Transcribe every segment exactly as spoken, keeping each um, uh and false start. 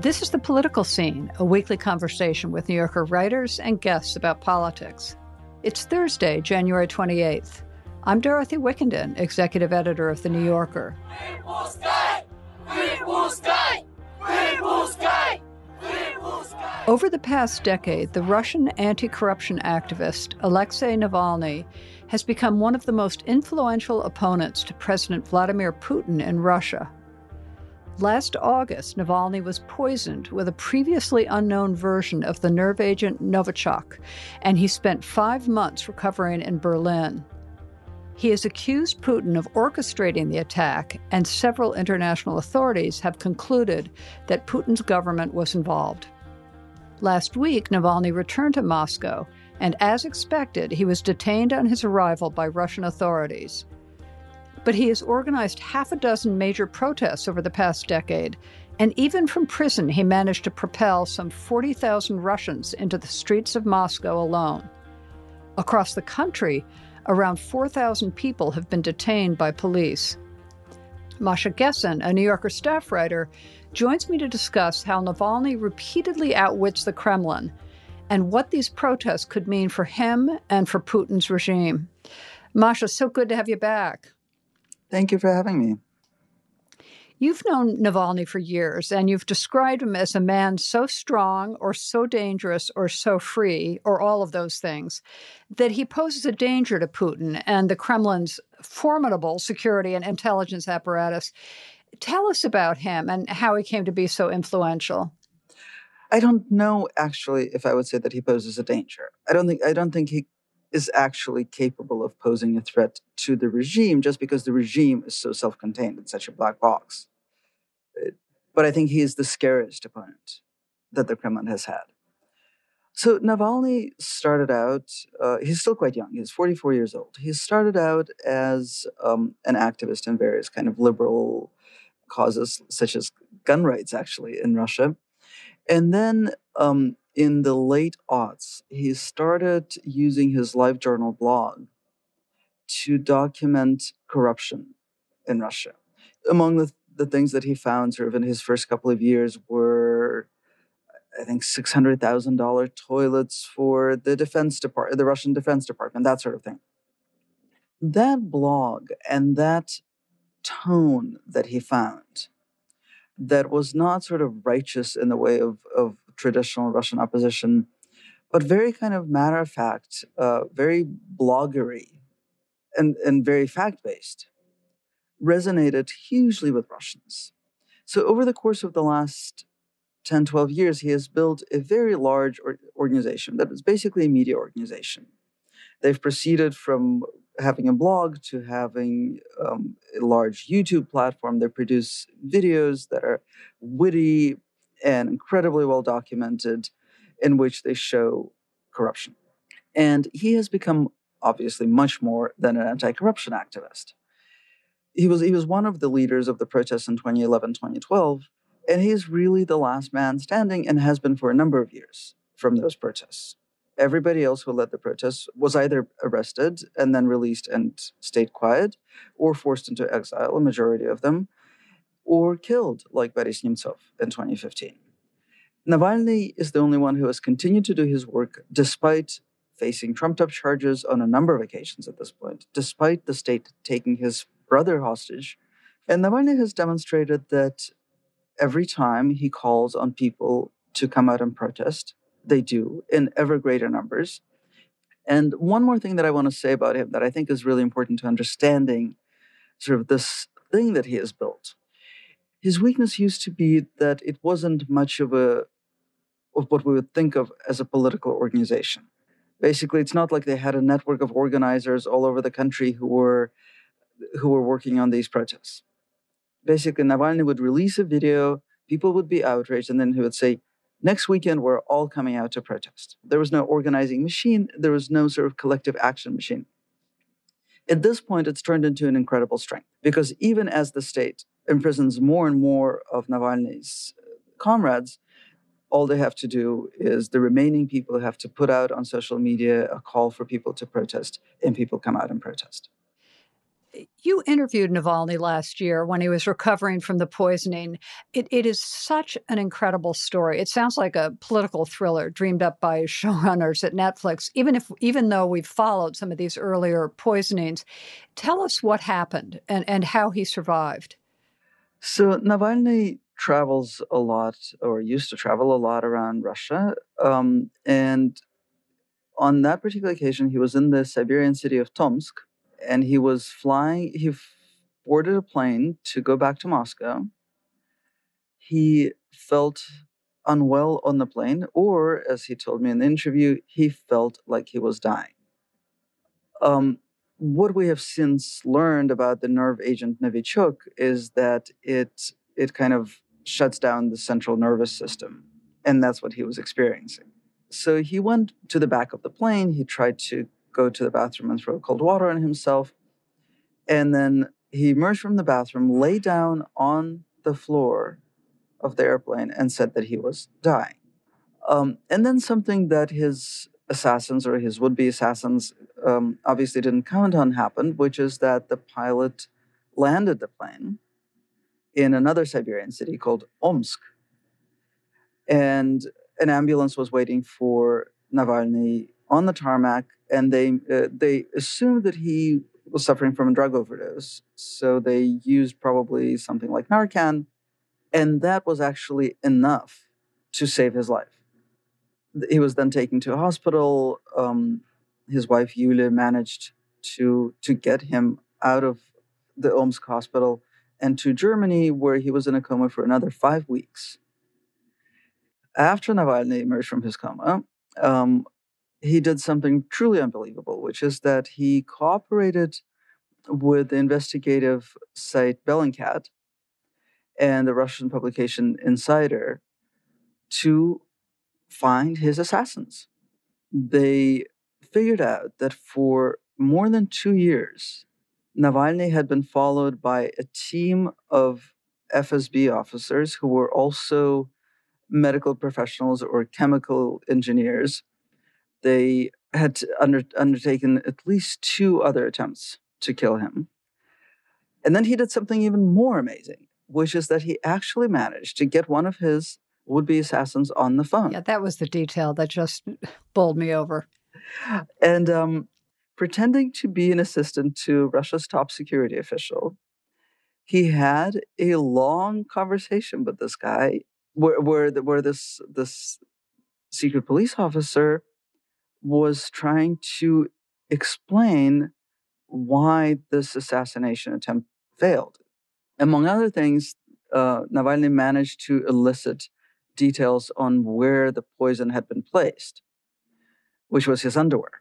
This is The Political Scene, a weekly conversation with New Yorker writers and guests about politics. It's Thursday, January twenty-eighth. I'm Dorothy Wickenden, executive editor of The New Yorker. Free blue sky! Free blue sky! Free blue sky! Free blue sky! Over the past decade, the Russian anti-corruption activist Alexei Navalny has become one of the most influential opponents to President Vladimir Putin in Russia. Last August, Navalny was poisoned with a previously unknown version of the nerve agent Novichok, and he spent five months recovering in Berlin. He has accused Putin of orchestrating the attack, and several international authorities have concluded that Putin's government was involved. Last week, Navalny returned to Moscow, and as expected, he was detained on his arrival by Russian authorities. But he has organized half a dozen major protests over the past decade, and even from prison, he managed to propel some forty thousand Russians into the streets of Moscow alone. Across the country, around four thousand people have been detained by police. Masha Gessen, a New Yorker staff writer, joins me to discuss how Navalny repeatedly outwits the Kremlin and what these protests could mean for him and for Putin's regime. Masha, so good to have you back. Thank you for having me. You've known Navalny for years, and you've described him as a man so strong or so dangerous or so free, or all of those things, that he poses a danger to Putin and the Kremlin's formidable security and intelligence apparatus. Tell us about him and how he came to be so influential. I don't know, actually, if I would say that he poses a danger. I don't think I don't think he is actually capable of posing a threat to the regime just because the regime is so self-contained. It's such a black box. But I think he is the scariest opponent that the Kremlin has had. So Navalny started out, uh, he's still quite young. He's forty-four years old. He started out as um, an activist in various kind of liberal causes, such as gun rights, actually, in Russia. And then um, in the late aughts, he started using his LiveJournal blog to document corruption in Russia. Among the, the things that he found sort of in his first couple of years were, I think, six hundred thousand dollars toilets for the defense department, the Russian Defense Department, that sort of thing. That blog and that tone that he found that was not sort of righteous in the way of, of traditional Russian opposition, but very kind of matter-of-fact, uh, very bloggery, and, and very fact-based, resonated hugely with Russians. So over the course of the last ten, twelve years, he has built a very large or- organization that is basically a media organization. They've proceeded from having a blog to having um, a large YouTube platform. They produce videos that are witty and incredibly well documented, in which they show corruption. And he has become obviously much more than an anti-corruption activist. He was he was one of the leaders of the protests in twenty eleven, twenty twelve, and he's really the last man standing and has been for a number of years from those protests. Everybody else who led the protests was either arrested and then released and stayed quiet, or forced into exile, a majority of them, or killed, like Boris Nemtsov in twenty fifteen. Navalny is the only one who has continued to do his work despite facing trumped-up charges on a number of occasions at this point, despite the state taking his brother hostage. And Navalny has demonstrated that every time he calls on people to come out and protest, they do in ever greater numbers. And one more thing that I want to say about him that I think is really important to understanding sort of this thing that he has built. His weakness used to be that it wasn't much of a of what we would think of as a political organization. Basically, it's not like they had a network of organizers all over the country who were who were working on these protests. Basically, Navalny would release a video, people would be outraged, and then he would say, next weekend, we're all coming out to protest. There was no organizing machine. There was no sort of collective action machine. At this point, it's turned into an incredible strength, because even as the state imprisons more and more of Navalny's comrades, all they have to do is the remaining people have to put out on social media a call for people to protest, and people come out and protest. You interviewed Navalny last year when he was recovering from the poisoning. It, it is such an incredible story. It sounds like a political thriller dreamed up by showrunners at Netflix. Even if, even though we've followed some of these earlier poisonings, tell us what happened and, and how he survived. So Navalny travels a lot, or used to travel a lot around Russia, um, and on that particular occasion, he was in the Siberian city of Tomsk, and he was flying. He boarded a plane to go back to Moscow. He felt unwell on the plane, or as he told me in the interview, he felt like he was dying. Um, what we have since learned about the nerve agent Novichok is that it it kind of shuts down the central nervous system, and that's what he was experiencing. So he went to the back of the plane. He tried to go to the bathroom and throw cold water on himself, and then he emerged from the bathroom, lay down on the floor of the airplane, and said that he was dying. Um, and then something that his assassins or his would-be assassins um, obviously didn't count on happened, which is that the pilot landed the plane in another Siberian city called Omsk. And an ambulance was waiting for Navalny on the tarmac, and they uh, they assumed that he was suffering from a drug overdose. So they used probably something like Narcan, and that was actually enough to save his life. He was then taken to a hospital. Um, his wife Yulia managed to to get him out of the Omsk hospital and to Germany, where he was in a coma for another five weeks. After Navalny emerged from his coma, um, he did something truly unbelievable, which is that he cooperated with the investigative site Bellingcat and the Russian publication Insider to find his assassins. They figured out that for more than two years, Navalny had been followed by a team of F S B officers who were also medical professionals or chemical engineers. They had under, undertaken at least two other attempts to kill him. And then he did something even more amazing, which is that he actually managed to get one of his would-be assassins on the phone. Yeah, that was the detail that just bowled me over. And um, pretending to be an assistant to Russia's top security official, he had a long conversation with this guy where where, the, where this this secret police officer was trying to explain why this assassination attempt failed. Among other things, uh, Navalny managed to elicit details on where the poison had been placed, which was his underwear.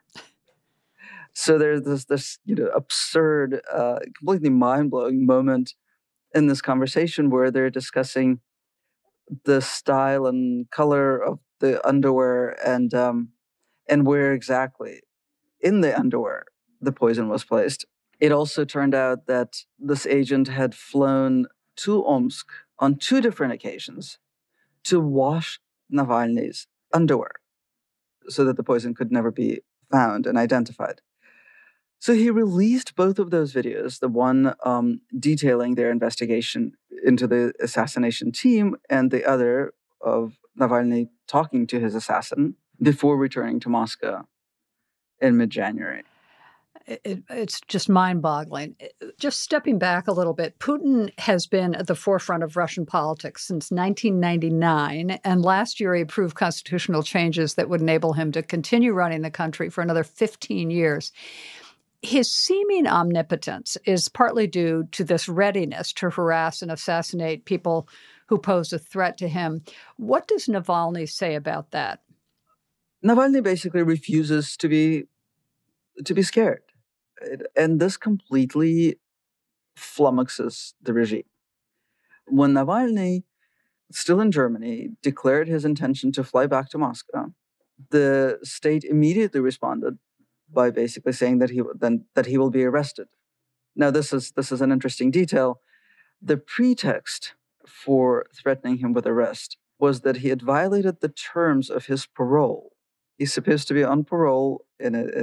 So there's this, this you know, absurd, uh, completely mind-blowing moment in this conversation where they're discussing the style and color of the underwear and um, and where exactly in the underwear the poison was placed. It also turned out that this agent had flown to Omsk on two different occasions to wash Navalny's underwear so that the poison could never be found and identified. So he released both of those videos, the one um, detailing their investigation into the assassination team and the other of Navalny talking to his assassin before returning to Moscow in mid-January. It, it's just mind-boggling. Just stepping back a little bit, Putin has been at the forefront of Russian politics since nineteen ninety-nine, and last year he approved constitutional changes that would enable him to continue running the country for another fifteen years. His seeming omnipotence is partly due to this readiness to harass and assassinate people who pose a threat to him. What does Navalny say about that? Navalny basically refuses to be to be scared. And this completely flummoxes the regime. When Navalny, still in Germany, declared his intention to fly back to Moscow, the state immediately responded by basically saying that he then that he will be arrested. Now, this is this is an interesting detail. The pretext for threatening him with arrest was that he had violated the terms of his parole. He's supposed to be on parole in a in a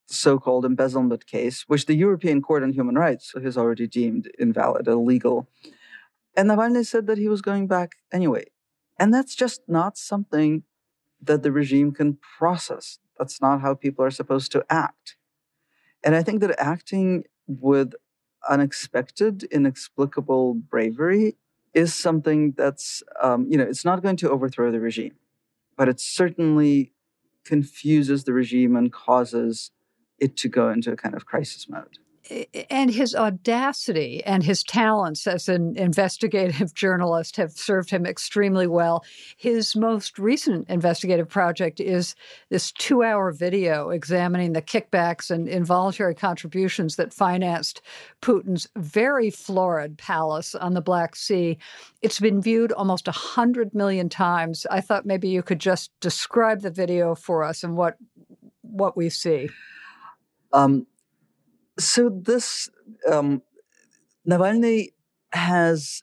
so-called embezzlement case, which the European Court on Human Rights has already deemed invalid, illegal. And Navalny said that he was going back anyway. And that's just not something that the regime can process. That's not how people are supposed to act. And I think that acting with unexpected, inexplicable bravery is something that's, um, you know, it's not going to overthrow the regime, but it certainly confuses the regime and causes it to go into a kind of crisis mode. And his audacity and his talents as an investigative journalist have served him extremely well. His most recent investigative project is this two-hour video examining the kickbacks and involuntary contributions that financed Putin's very florid palace on the Black Sea. It's been viewed almost one hundred million times. I thought maybe you could just describe the video for us and what what we see. Um. So this, um, Navalny has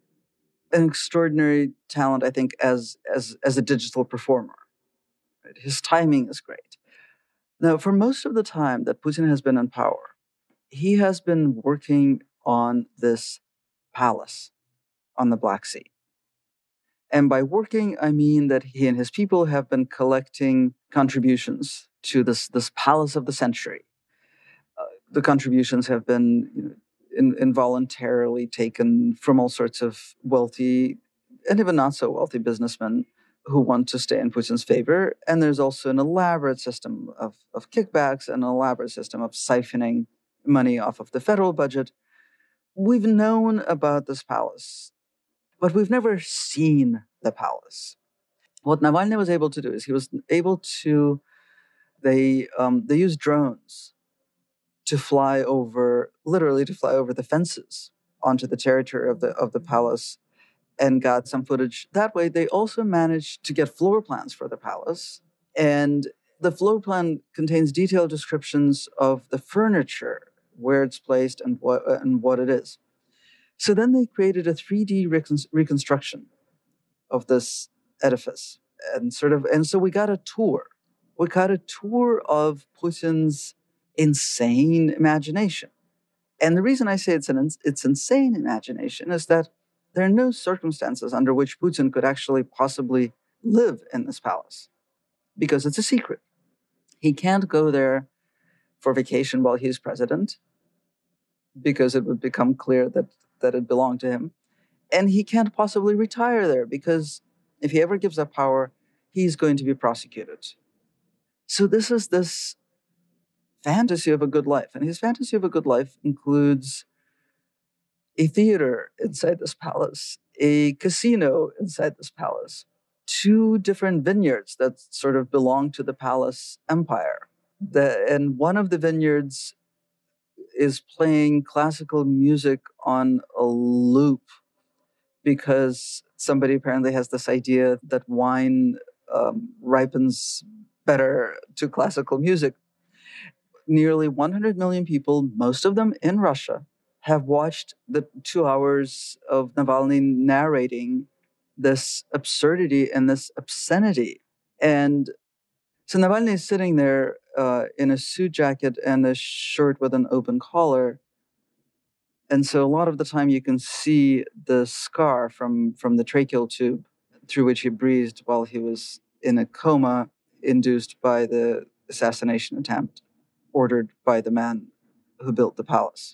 an extraordinary talent, I think, as as as a digital performer. Right? His timing is great. Now, for most of the time that Putin has been in power, he has been working on this palace on the Black Sea. And by working, I mean that he and his people have been collecting contributions to this, this palace of the century. The contributions have been, you know, in, involuntarily taken from all sorts of wealthy and even not so wealthy businessmen who want to stay in Putin's favor. And there's also an elaborate system of, of kickbacks and an elaborate system of siphoning money off of the federal budget. We've known about this palace, but we've never seen the palace. What Navalny was able to do is he was able to, they, um, they used drones to fly over, literally to fly over the fences onto the territory of the of the palace and got some footage. That way, they also managed to get floor plans for the palace. And the floor plan contains detailed descriptions of the furniture, where it's placed and what, and what it is. So then they created a three D recon- reconstruction of this edifice. And sort of, and so we got a tour. We got a tour of Putin's insane imagination. And the reason I say it's an it's insane imagination is that there are no circumstances under which Putin could actually possibly live in this palace, because it's a secret. He can't go there for vacation while he's president, because it would become clear that, that it belonged to him. And he can't possibly retire there, because if he ever gives up power, he's going to be prosecuted. So this is this fantasy of a good life. And his fantasy of a good life includes a theater inside this palace, a casino inside this palace, two different vineyards that sort of belong to the palace empire. The, and one of the vineyards is playing classical music on a loop because somebody apparently has this idea that wine um, ripens better to classical music. Nearly one hundred million people, most of them in Russia, have watched the two hours of Navalny narrating this absurdity and this obscenity. And so Navalny is sitting there uh, in a suit jacket and a shirt with an open collar. And so a lot of the time you can see the scar from, from the tracheal tube through which he breathed while he was in a coma induced by the assassination attempt ordered by the man who built the palace.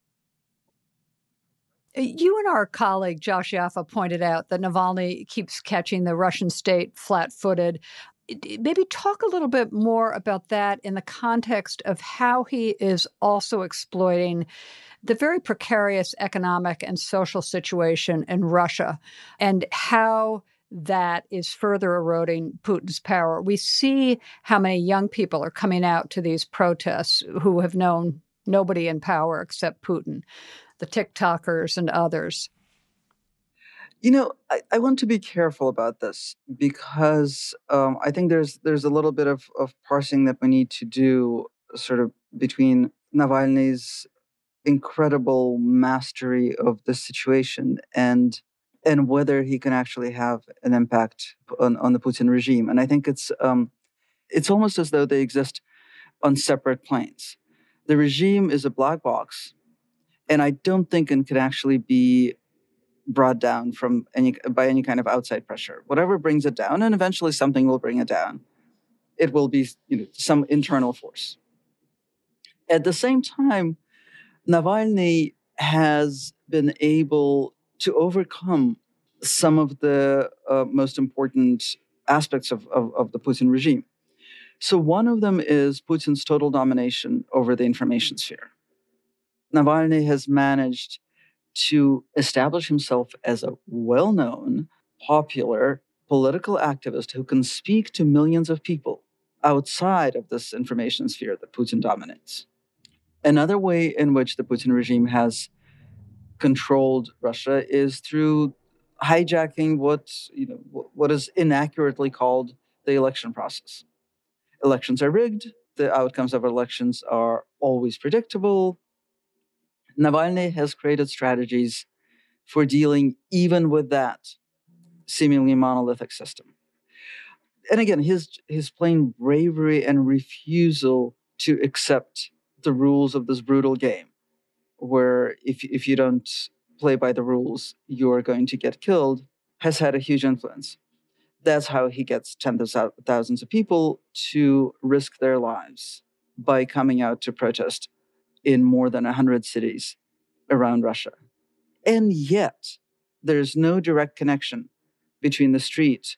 You and our colleague Josh Yaffa pointed out that Navalny keeps catching the Russian state flat-footed. Maybe talk a little bit more about that in the context of how he is also exploiting the very precarious economic and social situation in Russia and how that is further eroding Putin's power. We see how many young people are coming out to these protests who have known nobody in power except Putin, the TikTokers and others. You know, I, I want to be careful about this because um, I think there's there's a little bit of, of parsing that we need to do sort of between Navalny's incredible mastery of the situation and and whether he can actually have an impact on, on the Putin regime. And I think it's um, it's almost as though they exist on separate planes. The regime is a black box, and I don't think it can actually be brought down from any by any kind of outside pressure. Whatever brings it down, and eventually something will bring it down, it will be, you know, some internal force. At the same time, Navalny has been able to overcome some of the uh, most important aspects of, of, of the Putin regime. So one of them is Putin's total domination over the information sphere. Navalny has managed to establish himself as a well-known, popular political activist who can speak to millions of people outside of this information sphere that Putin dominates. Another way in which the Putin regime has controlled Russia is through hijacking what, you know, what is inaccurately called the election process. Elections are rigged. The outcomes of elections are always predictable. Navalny has created strategies for dealing even with that seemingly monolithic system. And again, his, his plain bravery and refusal to accept the rules of this brutal game, where if, if you don't play by the rules, you're going to get killed, has had a huge influence. That's how he gets tens of thousands of people to risk their lives by coming out to protest in more than one hundred cities around Russia. And yet, there's no direct connection between the street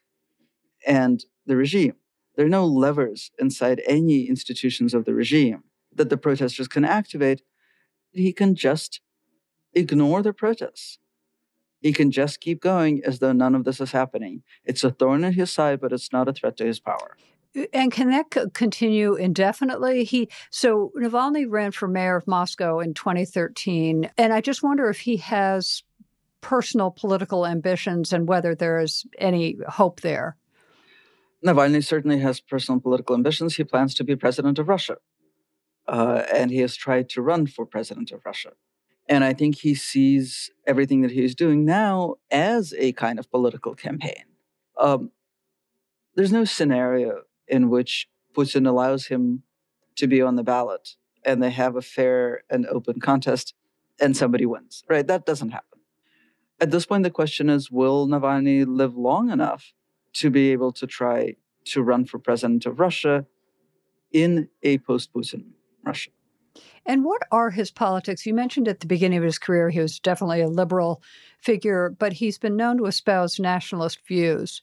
and the regime. There are no levers inside any institutions of the regime that the protesters can activate. He can just ignore the protests. He can just keep going as though none of this is happening. It's a thorn in his side, but it's not a threat to his power. And can that c- continue indefinitely? He so Navalny ran for mayor of Moscow in twenty thirteen, and I just wonder if he has personal political ambitions and whether there is any hope there. Navalny certainly has personal political ambitions. He plans to be president of Russia, uh, and he has tried to run for president of Russia. And I think he sees everything that he's doing now as a kind of political campaign. Um, there's no scenario in which Putin allows him to be on the ballot and they have a fair and open contest and somebody wins, right? That doesn't happen. At this point, the question is, will Navalny live long enough to be able to try to run for president of Russia in a post-Putin Russia? And what are his politics? You mentioned at the beginning of his career, he was definitely a liberal figure, but he's been known to espouse nationalist views.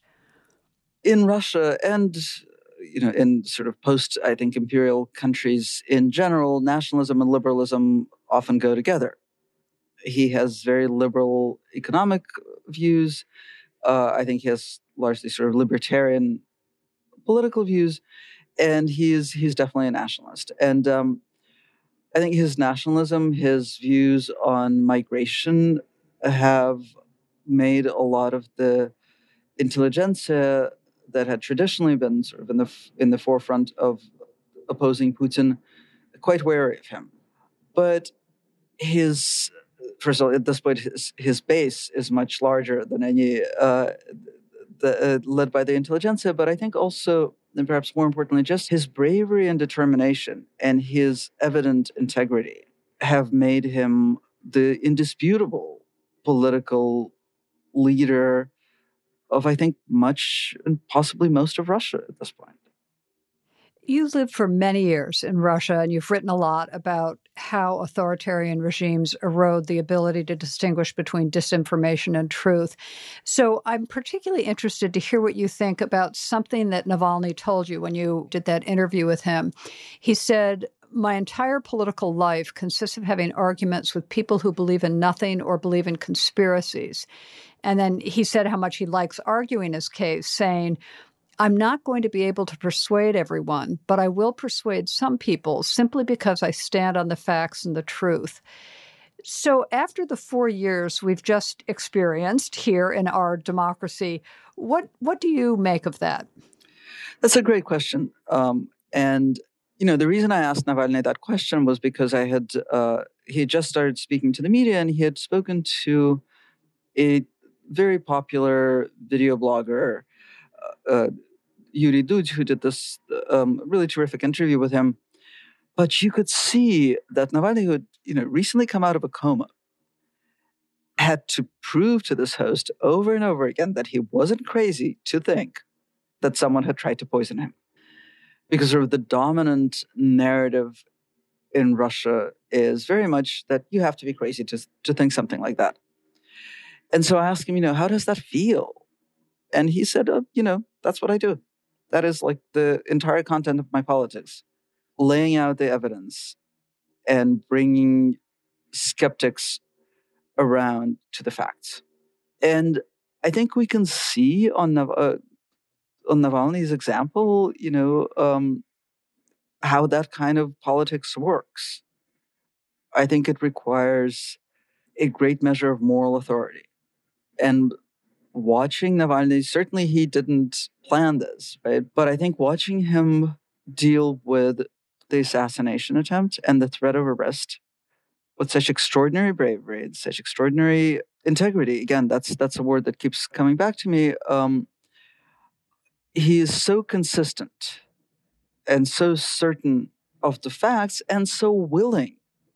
In Russia and, you know, in sort of post, I think, imperial countries in general, nationalism and liberalism often go together. He has very liberal economic views. Uh, I think he has largely sort of libertarian political views, and he is he's definitely a nationalist. And um, I think his nationalism, his views on migration have made a lot of the intelligentsia that had traditionally been sort of in the in the forefront of opposing Putin quite wary of him. But his, first of all, at this point, his, his base is much larger than any uh, the, uh, led by the intelligentsia. But I think also, and perhaps more importantly, just his bravery and determination and his evident integrity have made him the indisputable political leader of, I think, much and possibly most of Russia at this point. You lived for many years in Russia, and you've written a lot about how authoritarian regimes erode the ability to distinguish between disinformation and truth. So I'm particularly interested to hear what you think about something that Navalny told you when you did that interview with him. He said, "My entire political life consists of having arguments with people who believe in nothing or believe in conspiracies." And then he said how much he likes arguing his case, saying, "I'm not going to be able to persuade everyone, but I will persuade some people simply because I stand on the facts and the truth." So after the four years we've just experienced here in our democracy, what what do you make of that? That's a great question. Um, and, you know, the reason I asked Navalny that question was because I had, uh, he had just started speaking to the media, and he had spoken to a very popular video blogger, uh, uh, Yuri Dudj, who did this um, really terrific interview with him. But you could see that Navalny, who had, you know, recently come out of a coma, had to prove to this host over and over again that he wasn't crazy to think that someone had tried to poison him. Because sort of the dominant narrative in Russia is very much that you have to be crazy to, to think something like that. And so I asked him, you know, how does that feel? And he said, uh, you know, that's what I do. That is like the entire content of my politics, laying out the evidence and bringing skeptics around to the facts. And I think we can see on, uh, on Navalny's example, you know, um, how that kind of politics works. I think it requires a great measure of moral authority. And watching Navalny, certainly he didn't plan this, right? But I think watching him deal with the assassination attempt and the threat of arrest with such extraordinary bravery and such extraordinary integrity, again, that's that's a word that keeps coming back to me. Um, he is so consistent and so certain of the facts and so willing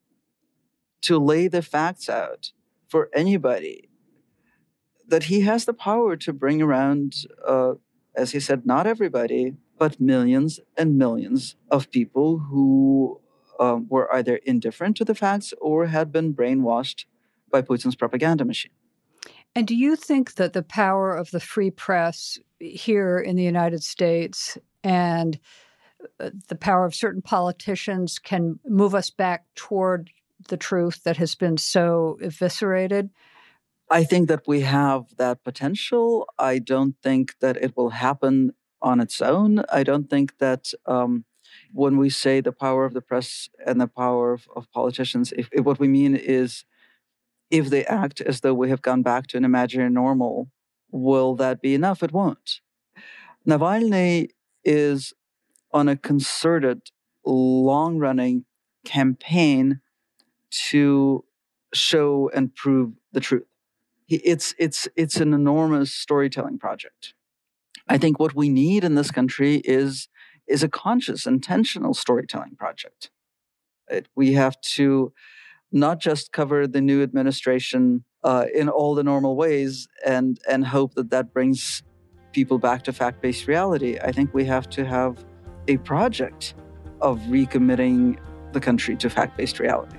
to lay the facts out for anybody that he has the power to bring around, uh, as he said, not everybody, but millions and millions of people who um, were either indifferent to the facts or had been brainwashed by Putin's propaganda machine. And do you think that the power of the free press here in the United States and the power of certain politicians can move us back toward the truth that has been so eviscerated? I think that we have that potential. I don't think that it will happen on its own. I don't think that um, when we say the power of the press and the power of, of politicians, if, if what we mean is if they act as though we have gone back to an imaginary normal, will that be enough? It won't. Navalny is on a concerted, long-running campaign to show and prove the truth. It's it's it's an enormous storytelling project. I think what we need in this country is is a conscious, intentional storytelling project. It, we have to not just cover the new administration uh, in all the normal ways and and hope that that brings people back to fact-based reality. I think we have to have a project of recommitting the country to fact-based reality.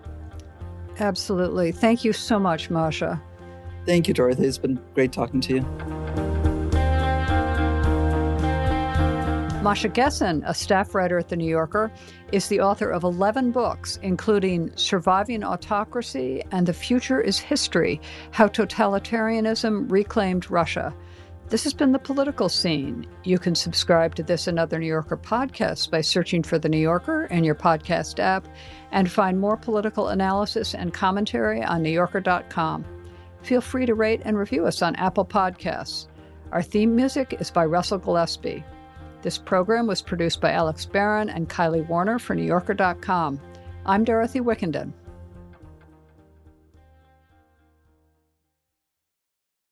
Absolutely. Thank you so much, Masha. Thank you, Dorothy. It's been great talking to you. Masha Gessen, a staff writer at The New Yorker, is the author of eleven books, including Surviving Autocracy and The Future is History, How Totalitarianism Reclaimed Russia. This has been The Political Scene. You can subscribe to this and other New Yorker podcasts by searching for The New Yorker in your podcast app and find more political analysis and commentary on new yorker dot com. Feel free to rate and review us on Apple Podcasts. Our theme music is by Russell Gillespie. This program was produced by Alex Barron and Kylie Warner for new yorker dot com. I'm Dorothy Wickenden.